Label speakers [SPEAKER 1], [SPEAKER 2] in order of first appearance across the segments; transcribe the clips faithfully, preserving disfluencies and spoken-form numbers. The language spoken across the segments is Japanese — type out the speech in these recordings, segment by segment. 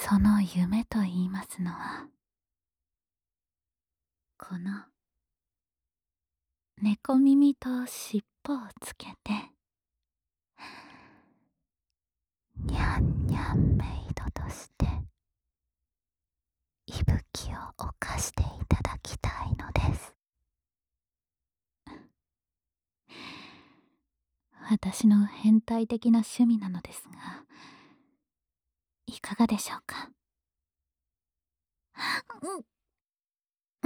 [SPEAKER 1] その夢と言いますのは、この猫耳と尻尾をつけて、にゃんにゃんメイドとして息吹を犯していただきたいのです。私の変態的な趣味なのですが、いかがでしょうか。うん、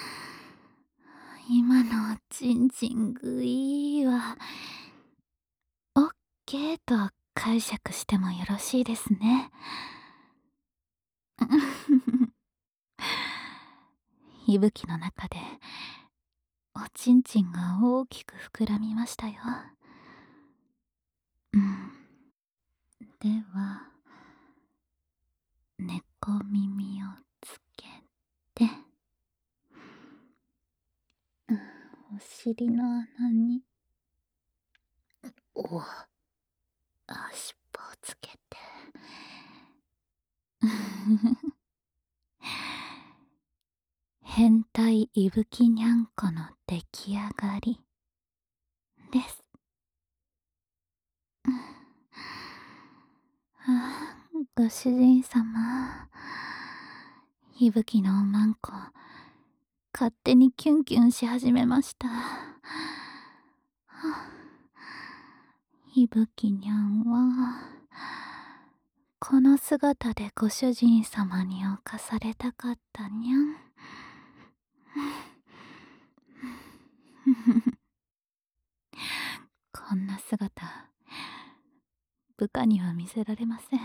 [SPEAKER 1] 今のチンチングイーはオッケーと解釈してもよろしいですね。息吹の中でおちんちんが大きく膨らみましたよ。うん、では猫耳をつけて、うん、お尻の穴におあ尻尾をつけて変態いぶきにゃんこの出来上がりです。あ、ご主人様、いぶきのおまんこ勝手にキュンキュンし始めました。いぶきにゃんはこの姿でご主人様に侵されたかったにゃん。こんな姿部下には見せられません。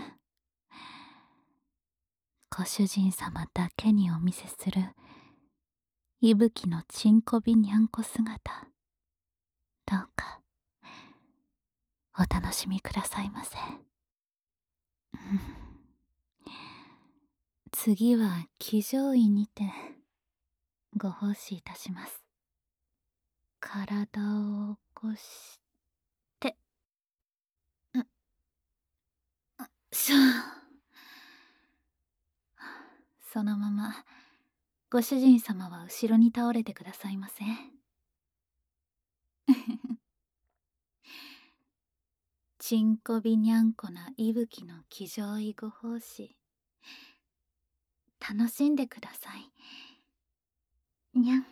[SPEAKER 1] ご主人様だけにお見せするいぶきのちんこびにゃんこ姿、どうかお楽しみくださいませ。次は騎乗位にてご奉仕いたします。体を起こしてんしょそのままご主人様は後ろに倒れてくださいませ。ちんこびにゃんこな息吹の騎乗位ご奉仕楽しんでくださいにゃん。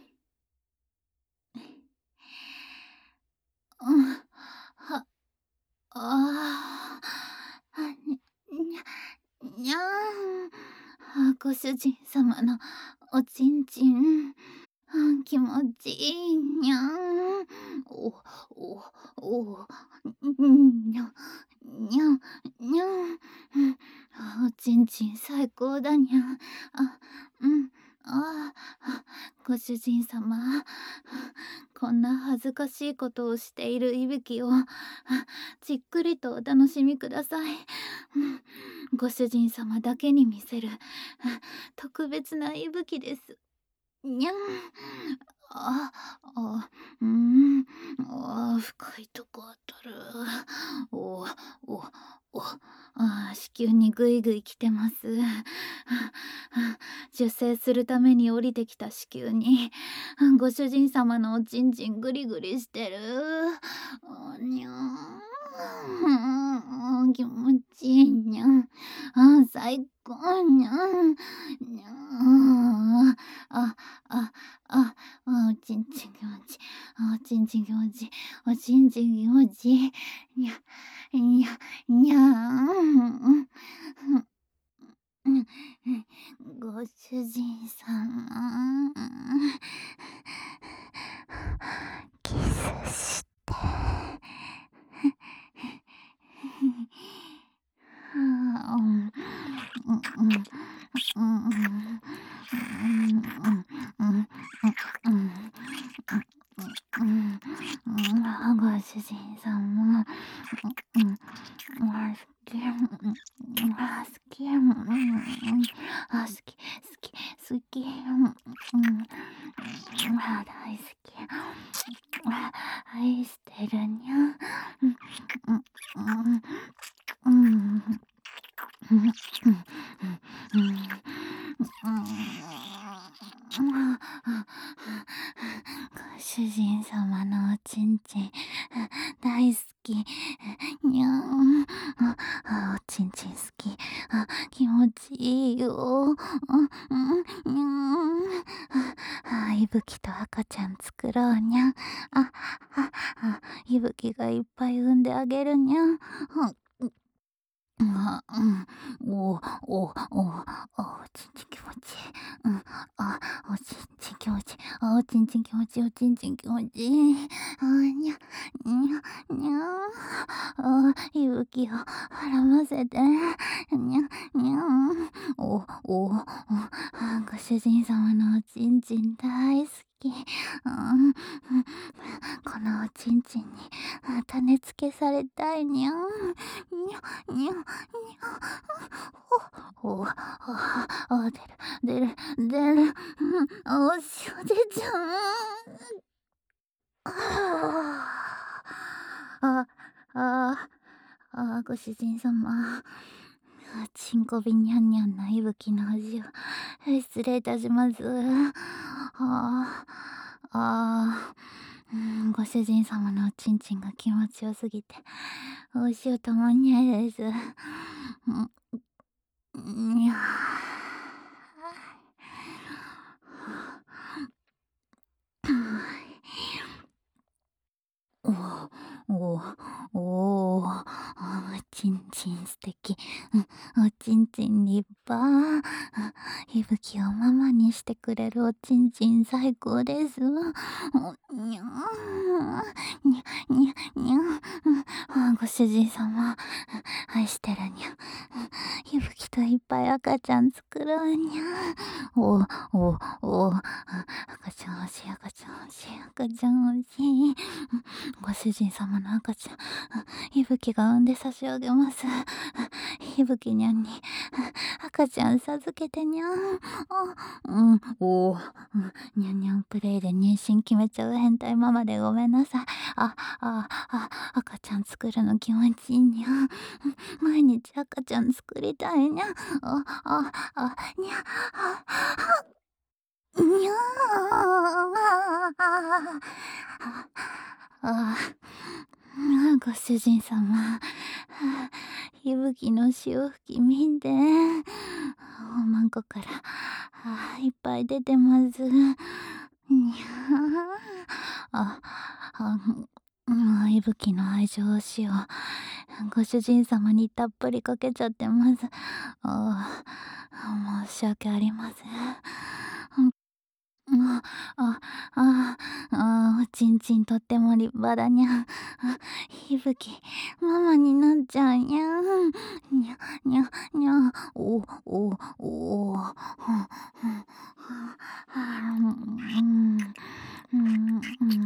[SPEAKER 1] うん、はああににゃにゃん。ご主人様のおちんちん気持ちいいにゃん。おおおにゃにゃにゃん。おちんちん最高だにゃん。あうんああご主人様、こんな恥ずかしいことをしているいびきをじっくりとお楽しみください。ご主人様だけに見せる特別な息吹です。にゃん。あ、あ、うん、あ、深いとこ当たる。お、お、お、あ、子宮にぐいぐい来てます。受精するために降りてきた子宮にご主人様のおちんちんぐりぐりしてる。にゃん、気持ちいいにゃん。あ、最高にゃん。にゃん。あ、あ、あ、あ、おちんちん気持ちいい。あ、おちんちん気持ちいい。おちんちん気持ちいい。にゃ、にゃ、にゃん。ご主人様、キスして。ご主人様、好き、好き、好き、好き、好き、大好き、愛してるにゃ。 ご主人様のおちんちん大好き。にゃん。あ、あ、おちんちん好き。あ、気持ちいいよ。うん、うん、にゃん。あ、いぶきと赤ちゃん作ろうにゃん。あ、あ、あ、いぶきがいっぱい産んであげるにゃん。あ、うん、おお、おお、あ、おちんちん気持ちいい。うん、あ、おちんちん気持ちいい。あ、おちんちん気持ちいい、おちんちん気持ちいい。あ、にゃ、にゃ、にゃあ、いぶきを絡ませて。にゃ、にゃおお、あ、ご主人様のおちんちん大好き。うん、このおちんちんに種付けされたいにゃん。にゃ、にゃ、にゃ、おお、あ、あ、出る、出る、出る。うん、おしおじちゃん。ああ、ああ、ご主人様。ちんこびにゃんにゃんな息吹の味を失礼いたします。ああ、ああ、うん、ご主人様のおちんちんが気持ちよすぎて、おしをたまんないです。うん、にゃおお、おお、あ、おちんちん素敵。うん、おちんちん立派。いぶきをママにしてくれるおちんちん最高です。おにゃん、にゃ、にゃ、にゃん。あ、ご主人様、愛してるにゃ。いぶきといっぱい赤ちゃん作ろうにゃ。おお、お赤ちゃん欲しい、赤ちゃん欲しい、赤ちゃん欲しい。ご主人様の赤ちゃん、いぶきが産んで差し上げます。いぶきにゃんに赤ちゃん授けてにゃん。うん、おお、にゃんにゃんプレイで妊娠決めちゃう変態ママでごめんなさい。あ、あ、あ、赤ちゃん作るの気持ちいいにゃん。毎日赤ちゃん作りたいにゃん。あ、あ、あ、にゃ、あ、にゃあ。ああ、ご主人様、いぶきの潮吹き見て、おまんこから、あ、いっぱい出てます。にゃあ、あ、うん、いぶきの愛情をしよう。ご主人様にたっぷりかけちゃってます。ああ、申し訳ありません。あ、あ、あ、あ、おちんちんとっても立派だにゃ。あ、いぶき、ママになっちゃうにゃ。にゃ、にゃ、にゃ、お、お、お、ふん、ふん、うん、うん、うん、うん、うん、うん、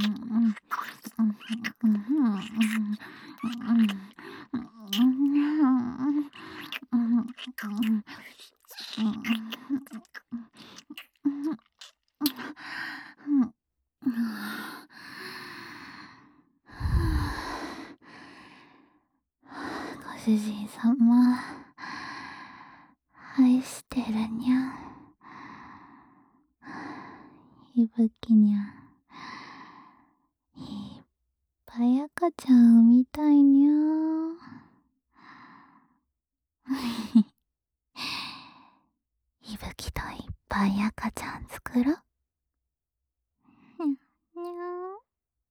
[SPEAKER 1] ご主人様、愛してるにゃ。いぶきにゃ。いっぱい赤ちゃん産みたいにゃ。いぶきといっぱい赤ちゃん作ろう。にゃ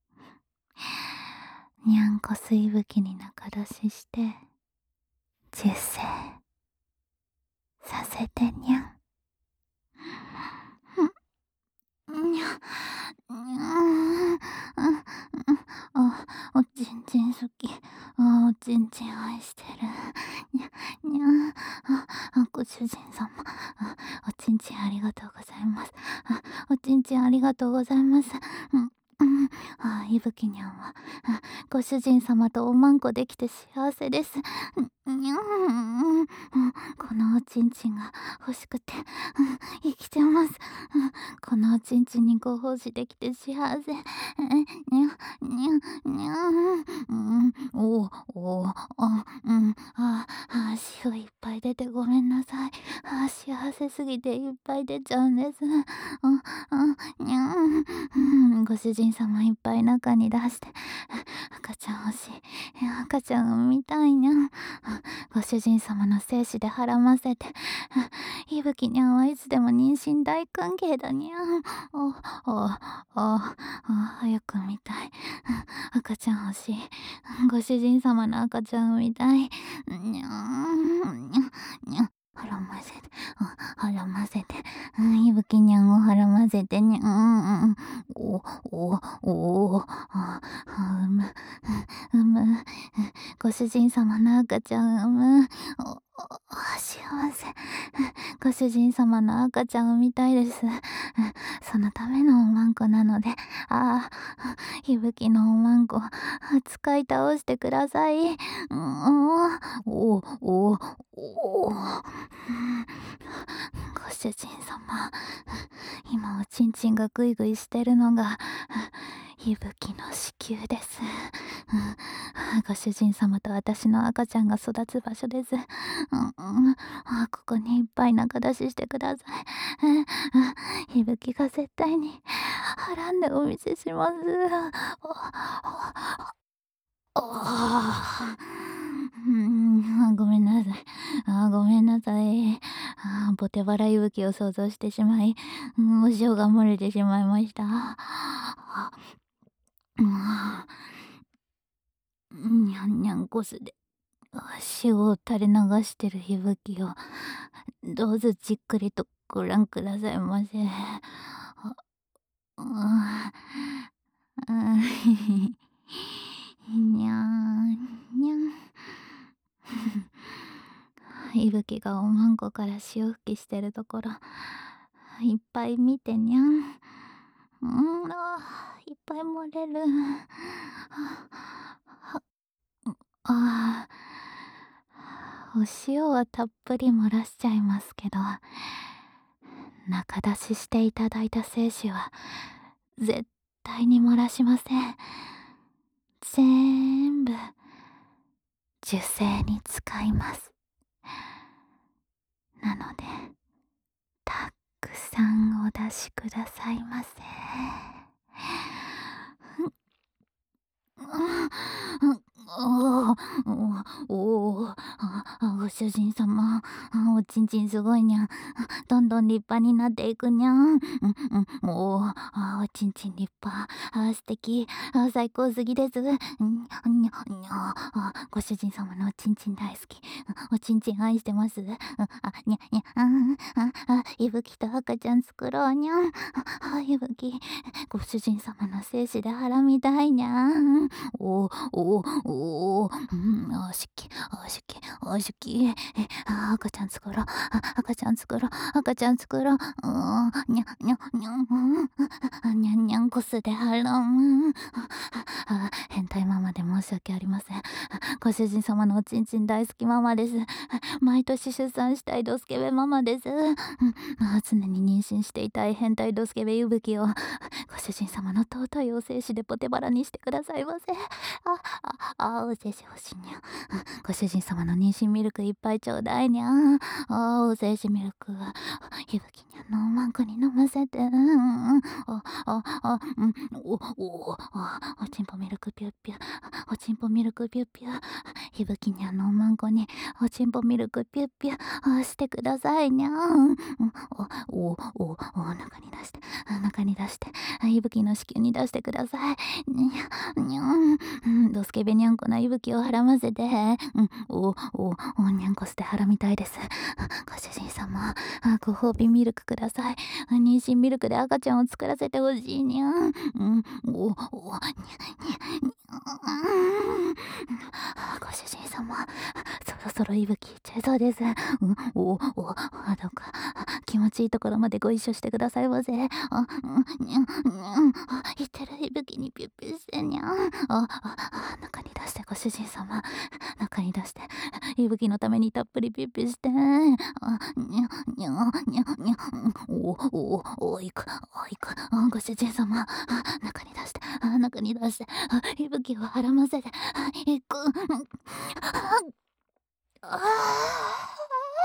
[SPEAKER 1] にゃんこすいぶきに仲出しして出世させてにゃん。にゃにゃあ、おちんちん好き。あ、おちんちん愛してる。にゃにゃあ、ご主人様、あ、おちんちんありがとうございます。あ、おちんちんありがとうございます。うん、うん、あ、いぶきにゃんは、あ、ご主人様とおまんこできて幸せです。 にゃん、うん、このおちんちんが欲しくて、うん、生きてます。うん、このおちんちんにご奉仕できて幸せ。え、にゃ、にゃ、にゃん、うん、おお、おお、あ、うん、あ、あ、潮いっぱい出てごめんなさい。あ、幸せすぎていっぱい出ちゃうんです。あ、あ、にゃん、うん、ご主人様いっぱい中に出して、赤ちゃん欲しい。赤ちゃん産みたいにゃん。ご主人様の精子ではらませて、いぶきにゃんはいつでも妊娠大歓迎だにゃん。お、お、お、お、早く産みたい。赤ちゃん欲しい。ご主人様の赤ちゃん産みたい。にゃん、にゃん、にゃん。はらませて、はらませて、いぶきにゃんをはらませてにゃん。お、お、お、お、あ、うむ、うむ、ご主人様の赤ちゃん産む。お、お、幸せ。ご主人様の赤ちゃん産みたいです。そのためのおまんこなので、ああ、いぶきのおまんこ、使い倒してください。うん、お、お、お、ご主人様、今おちんちんがグイグイしてるのが、いぶきの子宮です。ご主人様と私の赤ちゃんが育つ場所です。うんうん、ここにいっぱい中出ししてください。いぶきが絶対にはらんでお見せします。おあ、うん、ごめんなさい。あ、ごめんなさい。あ、ボテバラいぶきを想像してしまい、うん、お塩が漏れてしまいました。あ、うん、にゃんにゃんこすで塩を垂れ流してる息吹をどうぞじっくりとご覧くださいませ。あ、うん、うん、にゃんにゃん。いぶきがおまんこから潮吹きしてるところいっぱい見てにゃん。うん、あ、いっぱい漏れる。は、あ、お塩はたっぷり漏らしちゃいますけど、中出ししていただいた精子は絶対に漏らしません。全部受精に使います。なのでたくさんお出しくださいませ。おおおお、あ、ご主人様、おちんちんすごいにゃん。どんどん立派になっていくにゃん。うんうん、おお、あ、おちんちん立派。あ、素敵。あ、最高すぎです。うん、にゃにゃ、あ、ご主人様のおちんちん大好き。おちんちん愛してます。あ、にゃにゃ、あ、あ、いぶきと赤ちゃん作ろうにゃん。あ、いぶき、ご主人様の精子ではらみたいにゃん。おお、おお、お、うん、おしき、おしき、おしき。え、あ、赤ちゃん作ろう。あ、赤ちゃん作ろう。赤ちゃん作ろう。うん、にゃ、にゃ、にゃ、うん、にゃんにゃんこすではらむ。あ、変態ママで申し訳ありません。ご主人様のおちんちん大好きママです。毎年出産したいドスケベママです。うん、常に妊娠していたい変態ドスケベいぶきをご主人様の尊いお精子でポテバラにしてくださいませ。あ、あ、あ、お精子欲しいにゃ。ご主人様の妊娠ミルクいっぱいちょうだいにゃ。あ、お精子ミルクいぶきにゃのおまんこに飲ませて。うん、あ、あ、あ、うん、お、お、あ、おちんぽミルクピュッピュ。おちんぽミルクピュッピュ。いぶきにゃのおまんこにおちんぽミルクピュッピュあ、してくださいにゃ。うん、お、お、お、お、中に出して、中に出して、いぶきの子宮に出してください。にゃ、にゃん、うん、ドスケベにゃんこないぶきをはらませて、うん、お、お、お、にゃんこすではらみたいです。ご主人様、ご褒美ミルクください。妊娠ミルクで赤ちゃんを作らせてほしいにゃ。うん、お、お、にゃ、にゃ、にゃ、ご主人様、そろそろいぶきいっちゃいそうです。うん、お、お、どうか気持ちいいところまでご一緒してくださいませ。あ、うん、にゃん、にゃん、あ、言ってるいぶきにピュッピュしてにゃん。あ、あ、あ、中に出してご主人様。中に出して、いぶきのためにたっぷりピュッピュして。あ、にゃ、にゃ、にゃ、にゃ、おお、おいく、おいく、ご主人様。あ、中に出して、あ、中に出して、あ、いぶきをはらませて、あ、いく。ああ。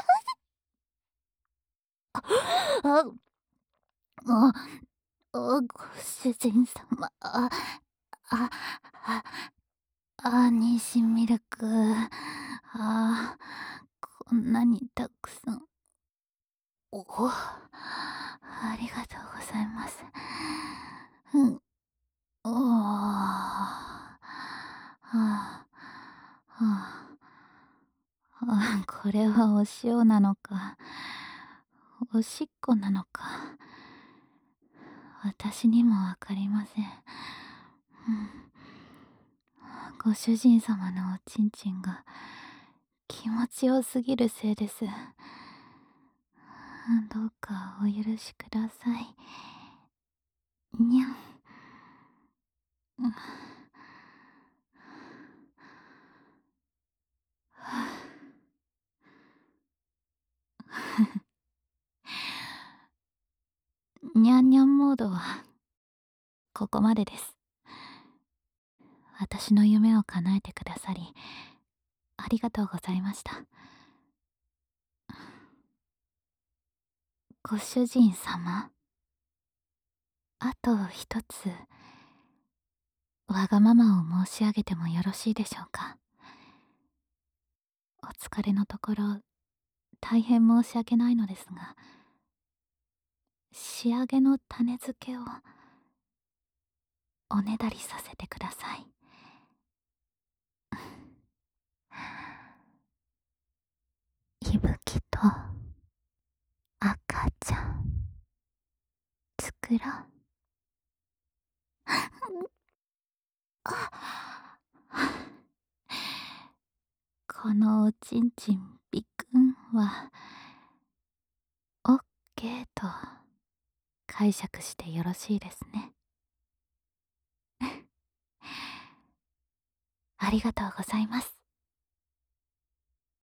[SPEAKER 1] あ、あ、あ、ご主人様、あ、あ、あ、あ、妊娠ミルク。あ、こんなにたくさん。おお、ありがとうございます。うん、おお。はあ、はあ。あ、これはお塩なのか、おしっこなのか、私にもわかりません。うん、ご主人様のおちんちんが気持ちよすぎるせいです。どうかお許しください。にゃん。うん、にゃんにゃんモードはここまでです。私の夢を叶えてくださりありがとうございました。ご主人様、あと一つわがままを申し上げてもよろしいでしょうか。お疲れのところ大変申し訳ないのですが、仕上げの種付けをおねだりさせてください。いぶきと赤ちゃん作ろう。このおちんちんびくんはオッケーと解釈してよろしいですね。ありがとうございます。